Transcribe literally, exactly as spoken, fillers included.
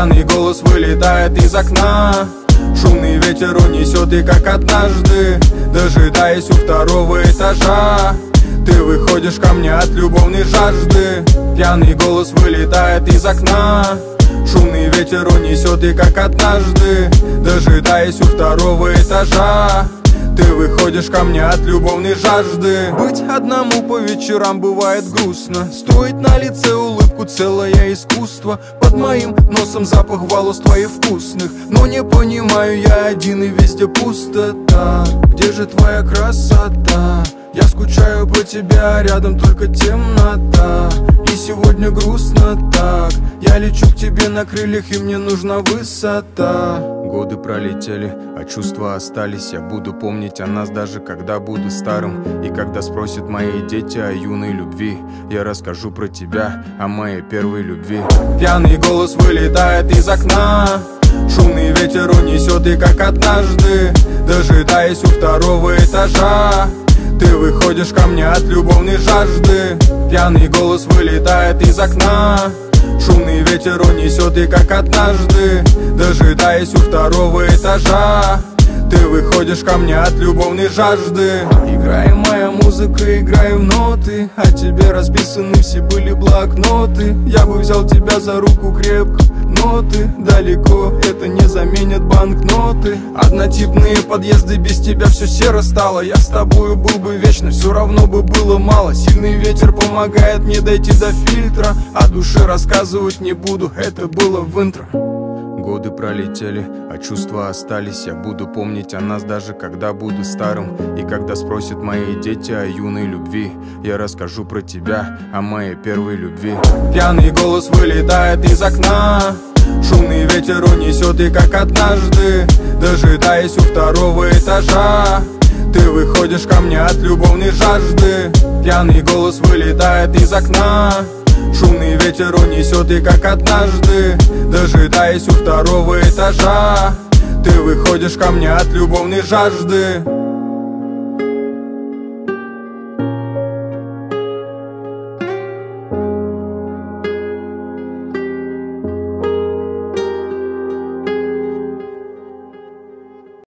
Пьяный голос вылетает из окна, шумный ветер унесет, и как однажды, дожидаясь у второго этажа, ты выходишь ко мне от любовной жажды. Пьяный голос вылетает из окна, шумный ветер унесет, и как однажды, дожидаясь у второго этажа, ты выходишь ко мне от любовной жажды. Быть одному по вечерам бывает грустно, стоит на лице улыбку целое искусство. Под моим носом запах волос твоих вкусных, но не понимаю я один и везде пустота. Где же твоя красота? Я скучаю по тебе, а рядом только темнота. И сегодня грустно так, я лечу к тебе на крыльях, и мне нужна высота. Годы пролетели, а чувства остались. Я буду помнить о нас, даже когда буду старым. И когда спросят мои дети о юной любви, я расскажу про тебя, о моей первой любви. Пьяный голос вылетает из окна, шумный ветер унесет, и как однажды, дожидаясь у второго этажа, ты выходишь ко мне от любовной жажды. Пьяный голос вылетает из окна, шумный ветер унесет, и как однажды, дожидаясь у второго этажа, ты выходишь ко мне от любовной жажды. Играй моя музыка, играй в ноты, а тебе расписаны все были блокноты. Я бы взял тебя за руку крепко, но ты далеко, это не заменит банкноты. Однотипные подъезды, без тебя все серо стало. Я с тобою был бы вечно, все равно бы было мало. Сильный ветер помогает мне дойти до фильтра, о душе рассказывать не буду, это было в интро. Годы пролетели, а чувства остались. Я буду помнить о нас, даже когда буду старым. И когда спросят мои дети о юной любви, я расскажу про тебя, о моей первой любви. Пьяный голос вылетает из окна, шумный ветер унесет, и как однажды, дожидаясь у второго этажа, ты выходишь ко мне от любовной жажды. Пьяный голос вылетает из окна, шумный ветер унесет, и как однажды, дожидаясь у второго этажа, ты выходишь ко мне от любовной жажды.